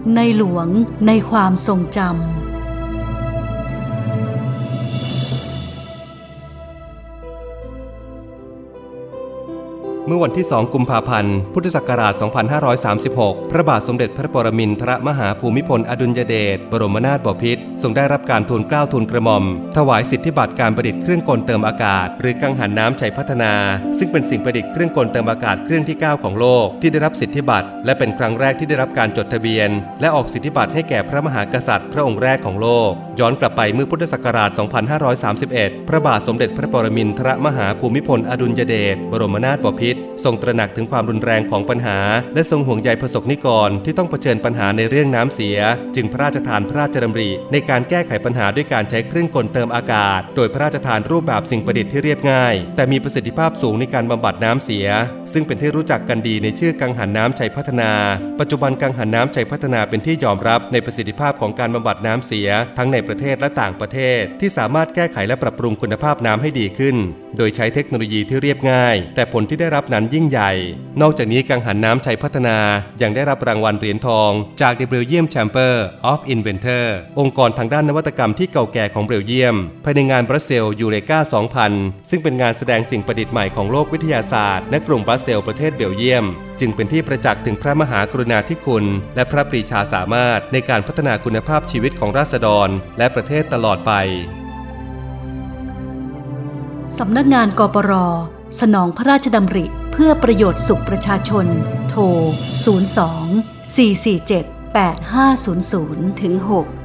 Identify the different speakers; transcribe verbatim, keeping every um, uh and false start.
Speaker 1: ในหลวงในความทรงจำ
Speaker 2: เมื่อวันที่สองกุมภาพันธ์พุทธศักราชสองพันห้าร้อยสามสิบหกพระบาทสมเด็จพระปรมินทรมหาภูมิพลอดุลยเดชบรมนาถบพิตรทรงได้รับการทูลเกล้าทูลกระหม่อมถวายสิทธิบัตรการประดิษฐ์เครื่องกลเติมอากาศหรือกังหันน้ำชัยพัฒนาซึ่งเป็นสิ่งประดิษฐ์เครื่องกลเติมอากาศเครื่องที่เก้าของโลกที่ได้รับสิทธิบัตรและเป็นครั้งแรกที่ได้รับการจดทะเบียนและออกสิทธิบัตรให้แก่พระมหากษัตริย์พระองค์แรกของโลกย้อนกลับไปเมื่อพุทธศักราชสองพันห้าร้อยสามสิบเอ็ดพระบาทสมเด็จพระปรมินทรมหาภูมิพลอดุลยเดชบรมนาถบพิตรทรงตระหนักถึงความรุนแรงของปัญหาและทรงห่วงใยประสบนิกรที่ต้องเผชิญปัญหาในเรื่องน้ำเสียจึงพระราชทานพระราชดำริในการแก้ไขปัญหาด้วยการใช้เครื่องกลเติมอากาศโดยพระราชทานรูปแบบสิ่งประดิษฐ์ที่เรียบง่ายแต่มีประสิทธิภาพสูงในการบำบัดน้ำเสียซึ่งเป็นที่รู้จักกันดีในชื่อกังหันน้ำชัยพัฒนาปัจจุบันกังหันน้ำชัยพัฒนาเป็นที่ยอมรับในประสิทธิภาพของการบำบัดน้ำเสียทั้งในประเทศและต่างประเทศที่สามารถแก้ไขและปรับปรุงคุณภาพน้ำให้ดีขึ้นโดยใช้เทคโนโลยีที่เรียบง่ายแต่ผลที่ได้รับนั้นยิ่งใหญ่นอกจากนี้กังหันน้ำชัยพัฒนายังได้รับรางวัลเหรียญทองจาก The Belgium Chamber of Inventors องค์กรทางด้านนวัตกรรมที่เก่าแก่ของเบลเยียมภายในงานบรัสเซลยูเรกา สองพัน ซึ่งเป็นงานแสดงสิ่งประดิษฐ์ใหม่ของโลกวิทยาศาสตร์ณกรุงบรัสเซลประเทศเบลเยียมจึงเป็นที่ประจักษ์ถึงพระมหากรุณาธิคุณและพระปรีชาสามารถในการพัฒนาคุณภาพชีวิตของราษฎรและประเทศตลอดไป
Speaker 1: สำนักงานกปร.สนองพระราชดำริเพื่อประโยชน์สุขประชาชนโทรศูนย์ สอง สี่ สี่ เจ็ด แปด ห้า ศูนย์ ศูนย์ ถึง หก